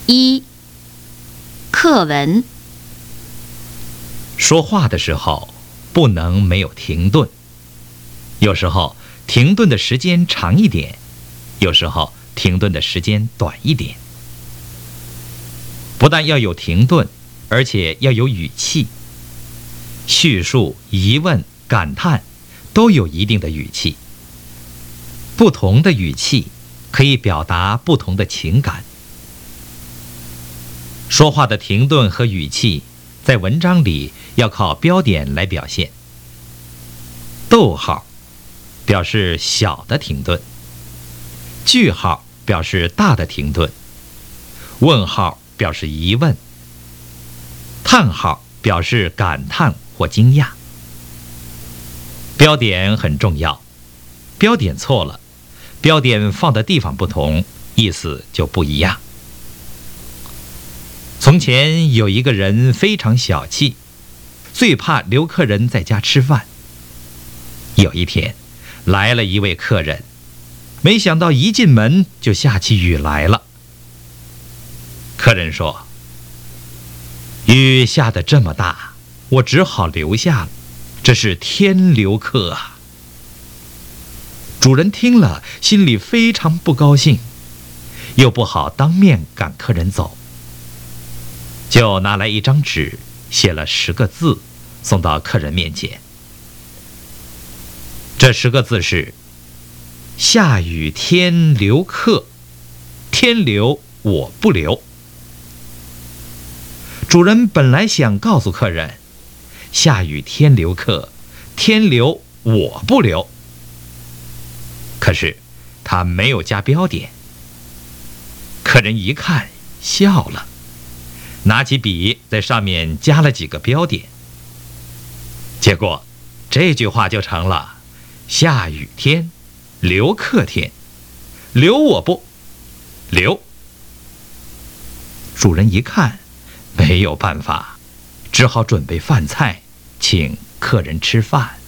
一、课文。 说话的时候不能没有停顿，有时候停顿的时间长一点，有时候停顿的时间短一点。不但要有停顿，而且要有语气。叙述、疑问、感叹都有一定的语气。不同的语气可以表达不同的情感。说话的停顿和语气在文章里要靠标点来表现。逗号表示小的停顿，句号表示大的停顿，问号表示疑问，叹号表示感叹或惊讶。标点很重要，标点错了，标点放的地方不同，意思就不一样。从前有一个人非常小气，最怕留客人在家吃饭。有一天来了一位客人，没想到一进门就下起雨来了。客人说：“雨下得这么大，我只好留下了，这是天留客啊。”主人听了心里非常不高兴，又不好当面赶客人走，就拿来一张纸，写了10个字，送到客人面前。这10个字是：下雨天留客，天留我不留。主人本来想告诉客人，下雨天留客，天留我不留，可是他没有加标点。客人一看笑了，拿起笔在上面加了几个标点，结果这句话就成了：下雨天留客天，留我不留。主人一看没有办法，只好准备饭菜请客人吃饭。